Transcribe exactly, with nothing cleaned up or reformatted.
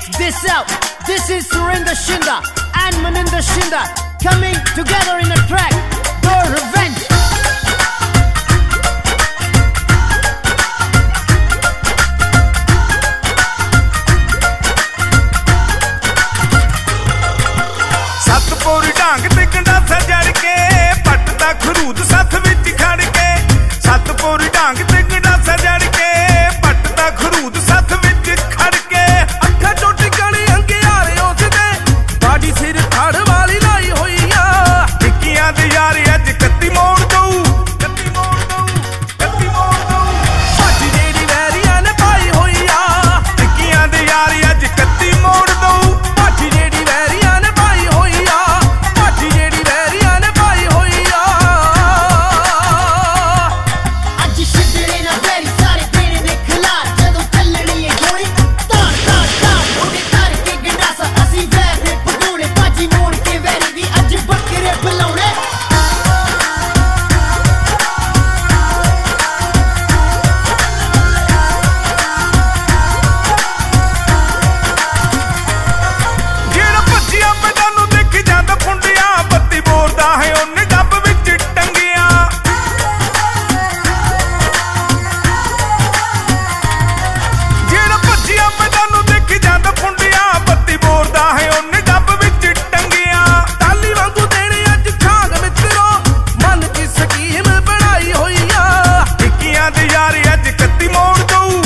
this out. This is Surinder Shinda and Maninder Shinda coming together in a track, The Revenge. Satpur ਢਾਂਗ ਤੇ ਗੰਡਾਸਾ ਜੜ ਕੇ ਪੱਟ ਦਾ ਖਰੂਦ ਸੱਥ ਵਿੱਚ ਖੜ ਕੇ ਸਤਪੁਰ ਢਾਂਗ ਤੇ ਗੰਡਾਸਾ ਜੜ ਕੇ ਪੱਟ ਦਾ ਖਰੂਦ ਸੱਥ ਵਿੱਚ ਖੜ ਕੇ ਅੱਖਾਂ ਚੋਂ ਟਿਕਣੇ ਹੰਗਿਆਰੇ ਉਸਦੇ ਬਾਡੀ ਸਿਰ ਫੜ ਵਾਲੀ ਲਾਈ ਹੋਈ ਆ ਟਿੱਕੀਆਂ ਦੇ ਯਾਰ ਅੱਜ ਕੱਤੀ ਮੋੜ ਦਊ ਕੱਤੀ ਮੋੜ ਦਊ ਕੱਤੀ ਮੋੜ ਦਊ ਭੱਜ ਜਿਹੜੀ ਵੈਰੀਆਂ ਨੇ ਪਾਈ ਹੋਈ ਆ ਟਿੱਕੀਆਂ ਦੇ ਯਾਰ ਅੱਜ ਕੱਤੀ ਮੋੜ ਦਊ ਭੱਜ ਜਿਹੜੀ ਵੈਰੀਆਂ ਨੇ ਪਾਈ ਹੋਈ ਆ ਭੱਜ ਜਿਹੜੀ ਵੈਰੀਆਂ ਨੇ ਪਾਈ ਹੋਈ ਆ ਅੱਜ ਛਿੱਦੜੇ ਨਾ ਵੈਰੀ ਸਾਰੇ ਪੀਣੇ ਦੇ ਖਿਲਾਰ ਜਦੋਂ ਚੱਲਣੀ ਏ ਗੋਲੀ ਤਾਰ ਤਾਰ ਤਾਰ ਉਹਦੇ ਕਰਕੇ ਗੰਡਾਸਾ ਅਸੀਂ ਵੈਰ ਨੇ ਪਗੋੜੇ ਬਾਜੀ ਮੋੜ ਕੇ ਵੈਰੀ ਦੀ ਅੱਜ ਬੱਕਰੇ ਬੁਲਾਉਣੇ ਜਿਹੜਾ ਭੱਜਿਆ ਮੈਦਾਨੂੰ ਦੇਖ ਜਾਂਦਾ ਫੁੰਡਿਆ ਬੱਤੀ ਬੋਰਦਾ ਹੈ ਉਹਨੇ ਡੱਬ ਵਿੱਚ ਟੰਗਿਆ ਜਿਹੜਾ ਭੱਜਿਆ ਮੈਦਾਨੂੰ ਦੇਖ ਜਾਂਦਾ ਫੁੰਡਿਆ ਬੱਤੀ ਬੋਰਦਾ ਹੈ ਉਹਨੇ ਡੱਬ ਵਿੱਚ ਟੰਗਿਆ ਟਾਲੀ ਵਾਂਗੂ ਦੇਣੇ ਅੱਜ ਖਾਗ ਮਿੱਤਰੋ ਮਨ ਦੀ ਸਕੀਮ ਬਣਾਈ ਹੋਈ ਆ ਟਿੱਕੀਆਂ ਦੇ ਯਾਰ ਅੱਜ ਕੱਤੀ ਮੋੜ ਦਊ